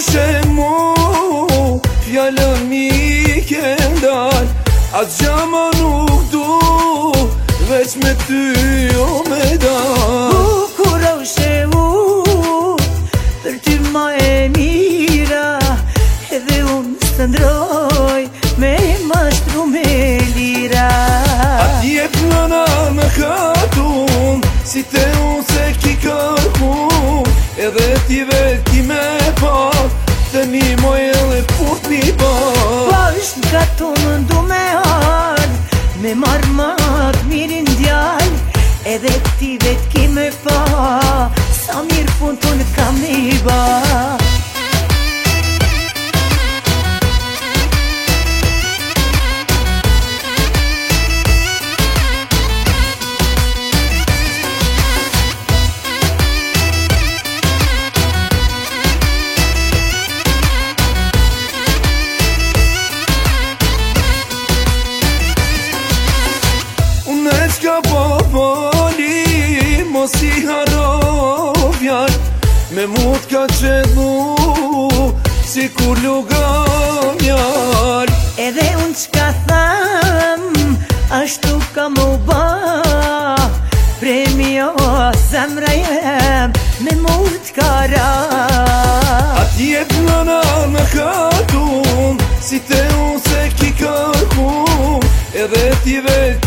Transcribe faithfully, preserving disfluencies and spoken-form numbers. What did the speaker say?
she mu fjallën mi ke ndal, atë gjama nuk du, veç me ty o me dal. Bukur o she u, për ty ma e mira, edhe unë së ndroj me mashtru me lira. Atje plana me katun, si te unë se ki kërkun, edhe ti vet ki me pak, të një moj edhe put një pak. Pash në katun du me ardh, me marrë mat mirin djall, edhe ti vet ki me pa, sa mirë pun të në kam një ba. Qka po foli, mos i haro fjall, me mut ka qedhu, si kur luga mjall. Edhe unë qka tham, ashtu ka mu ba, premio zemra jem, me mut ka ra. Atje plana me katun, si te unë se ki kërkun, edhe ti vet